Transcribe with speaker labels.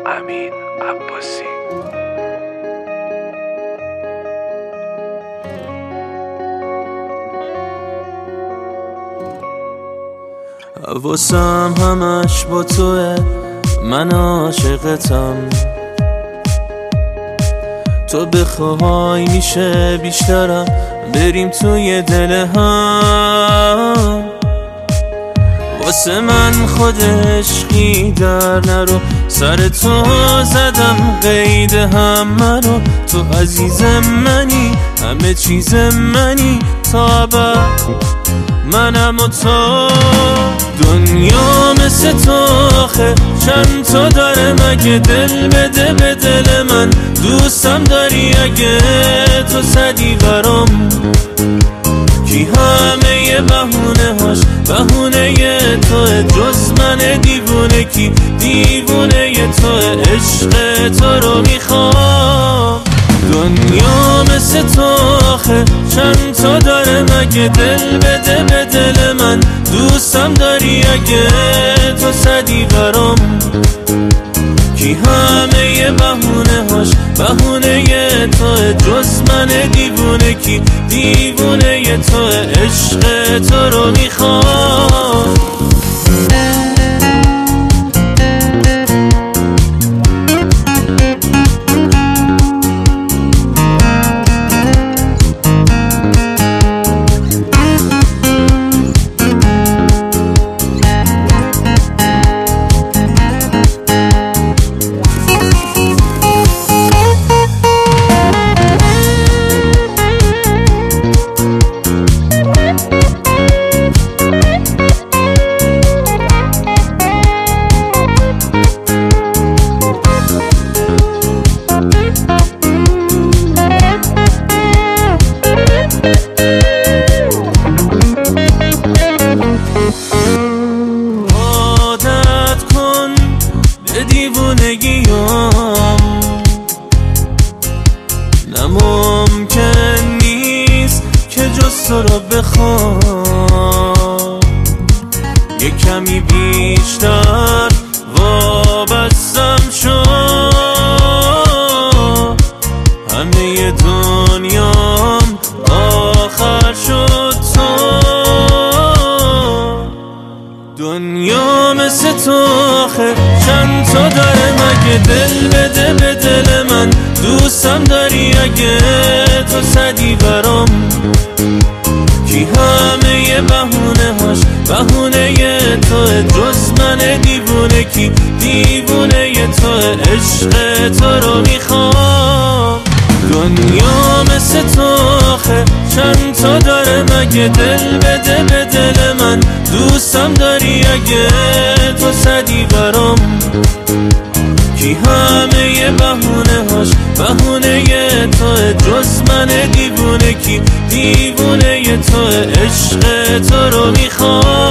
Speaker 1: امین عباسی.
Speaker 2: حواسم همش با توه، من عاشقتم. تو بخوای میشه بیشترم بریم توی دل هم. واسه من خود عشقی در نرو، سر تو زدم قید همه رو. تو عزیز منی، همه چیز منی تا ابد، منم و تو. دنیا مثل تو آخه چند تا داره، مگه دل بده به دل من. دوستم داری اگه تو صدی برام، کی همه بهونه هاش بهونه توه، جز من دیوونه کی دیوونه توه. عشق تو رو میخوام. دنیا مثل تو آخه چند تا داره، مگه دل بده به دل من. دوستم داری اگه تو صدی برام، کی همه بهونه هاش بهونه توه، جز من دیوونه کی دیوونه توه. عشق تو رو میخوام. ممکن نیست که جز تو رو بخوام، یه کمی بیشتر وابستم شد. همه دنیام آخر شد تو. دنیا مثل تو آخه چند تا داره، مگه دل بده به دل من. دوستم داری اگه تو صدی برام، کی همه بهونه هاش بهونه توه، جز من دیوونه کی دیوونه توه. عشق تو رو میخوام. دنیا مثل تو آخه چند تا داره، مگه دل بده به دل من. دوستم داری اگه تو صدی برام، کی همه بهونه هاش بهونه توه، جز من دیوونه کی دیوونه توه. عشق تو رو میخوام.